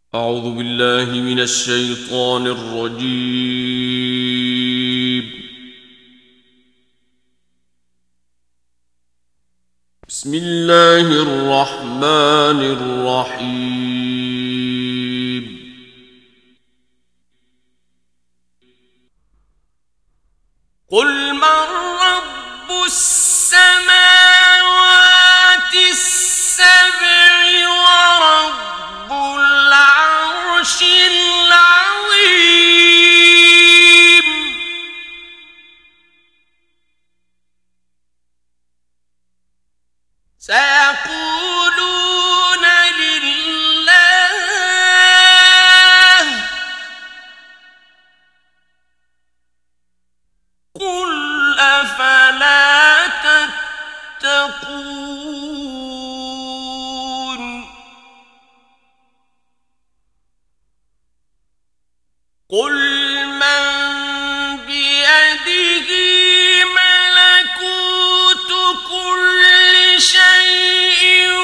أعوذ بالله من الشيطان الرجيم. بسم الله الرحمن الرحيم. قل من رب السماوات السبع ورب العرش العظيم. سيقولون لله. قل أفلا تتقون. قل من بيده ملكوت كل شيء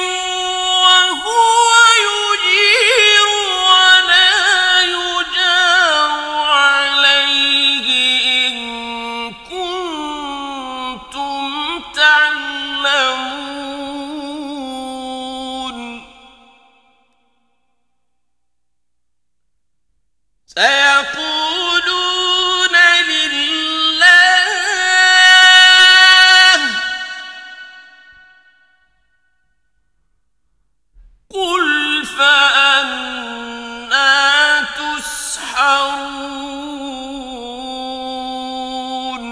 وهو يجير ولا يجار عليه إن كنتم تعلمون. سيقولون لله. قل فأنى تسحرون.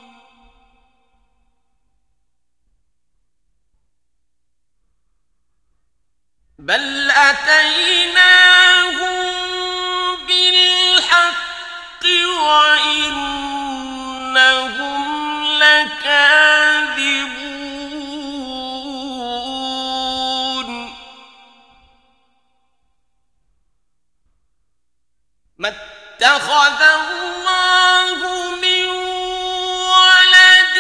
بل أتيناهم بالحق وإنهم لكاذبون. ما اتخذ الله من ولد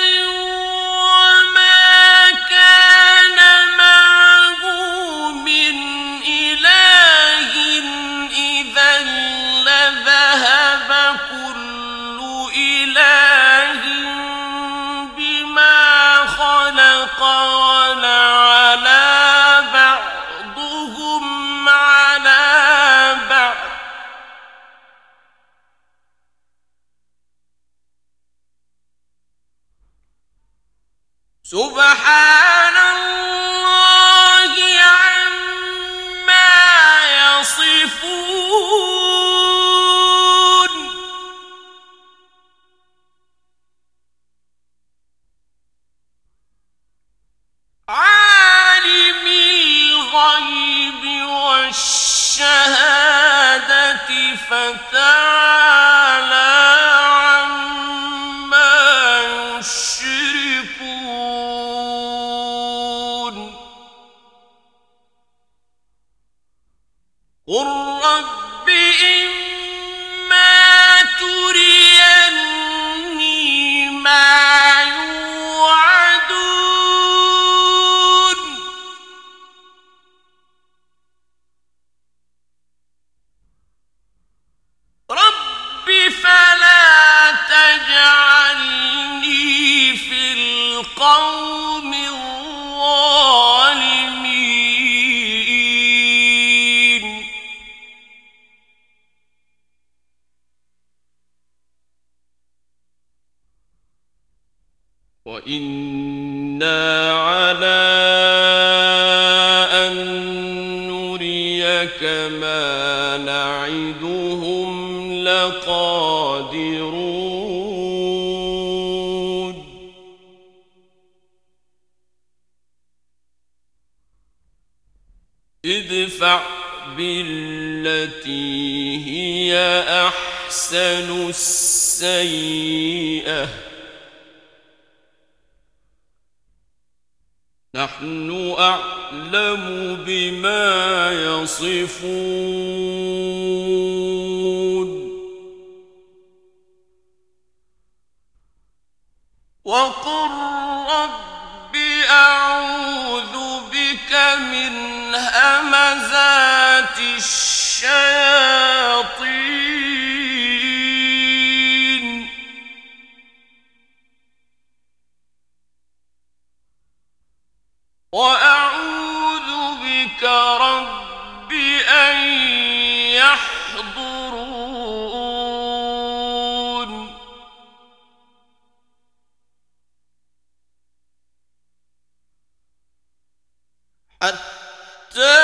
وما كان معه من إله إذا لذهب كل إله بما خلق ولعلى بعضهم على بعض. سبحان الله عما يصفون. عالم الغيب والشهادة فتعالى عما يشركون. قل رب إما تريني ما يوعدون رب فلا تجعلني في القوم الظالمين. وإنا على أن نريك ما نعدهم لقادرون. ادفع بالتي هي أحسن السيئة نحن أعلم بما يصفون. وقل رب أعوذ بك من همزات الشياطين رب أن يحضرون حتى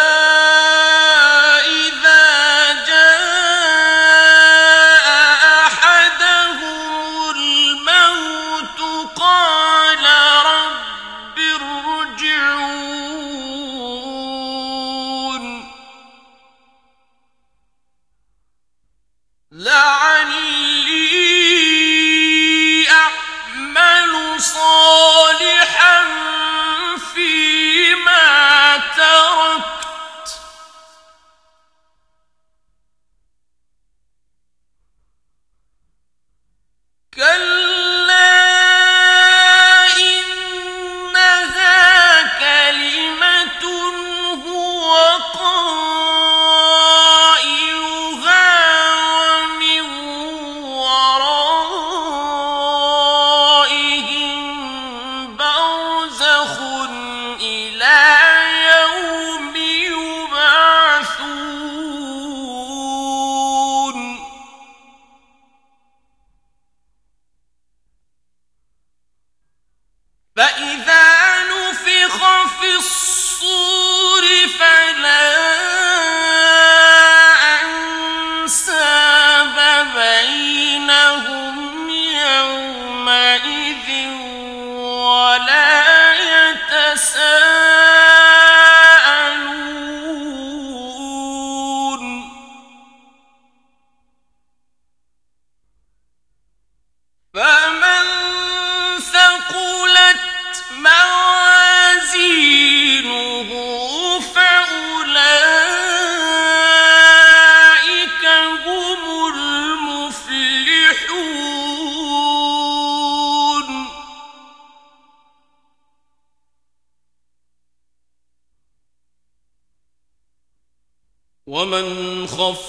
ومن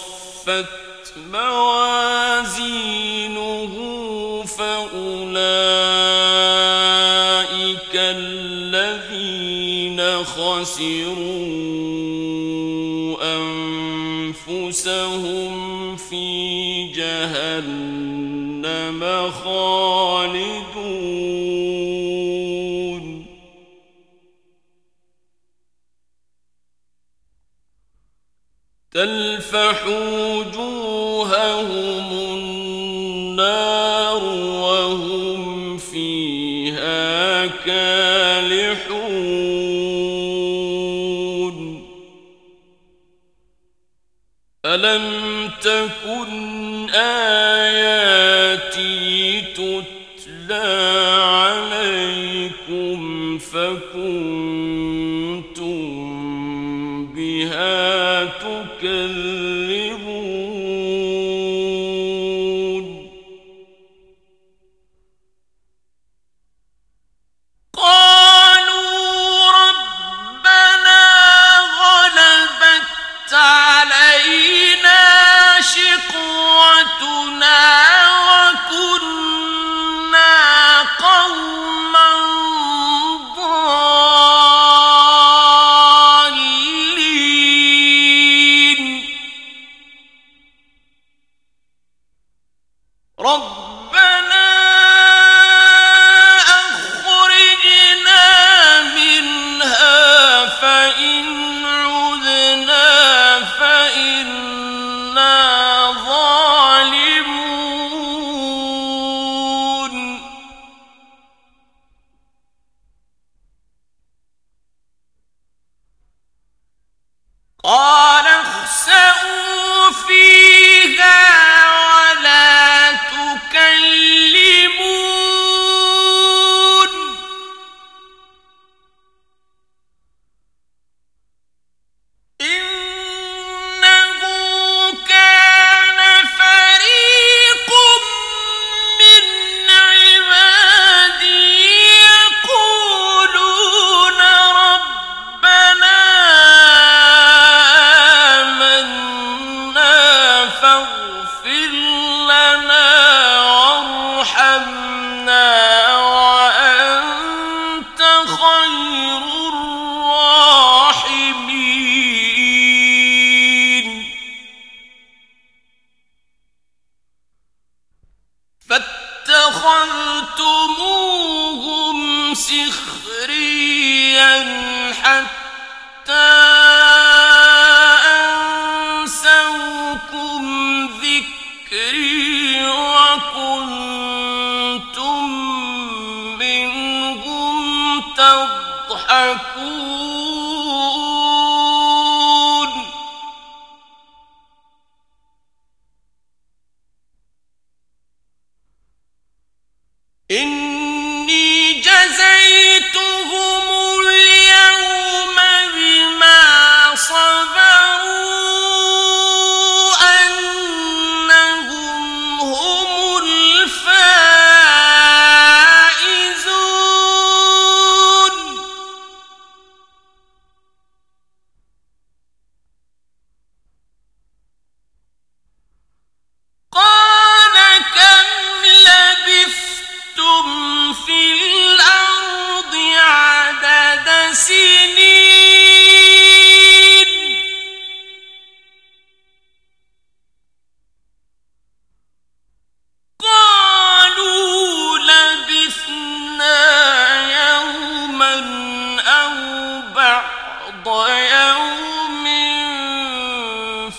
خفت موازينه فأولئك الذين خسروا أنفسهم في جهنم خالدون تلفح وجوههم النار وهم فيها كالحون ألم تكن آياتي تتلى عليكم فكنتم بها تكذبون قالوا ربنا غلبت علينا شقوتنا وكنا قوما ضالين ربنا أخرجنا منها فإن عدنا فإنا ظالمون قال اخسئوا فيها ولا تكلمون إنه كان فريق من عبادي يقولون ربنا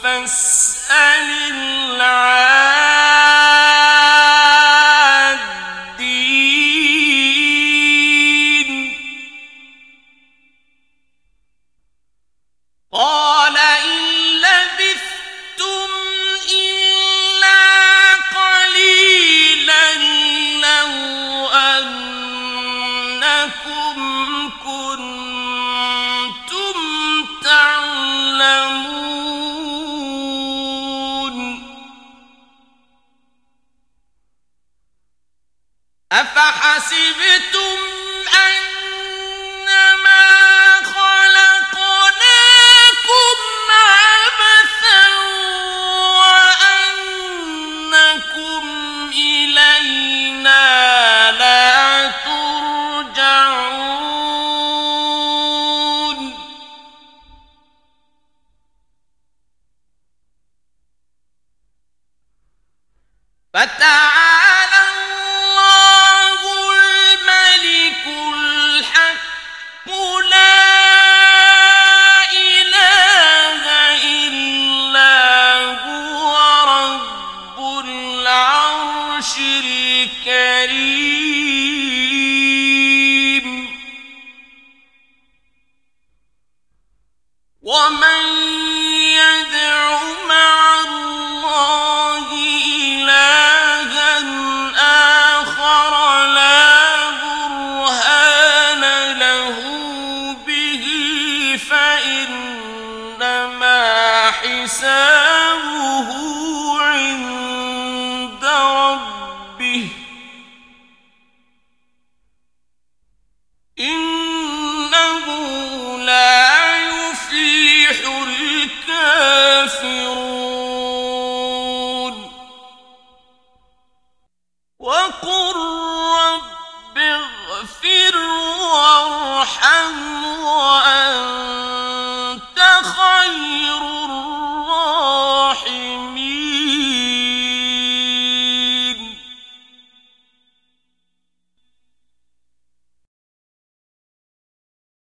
فاسأل العادين قال إن لبثتم إلا قليلا لو أنكم كنتم تعلمون أفحسبتم أنما خلقناكم عبثا وأنكم إلينا لا ترجعون فتعالى الله الملك الحق لا إله إلا هو رب العرش الكريم ومن يدع مع الله إلها آخر لا برهان له به فإنما حسابه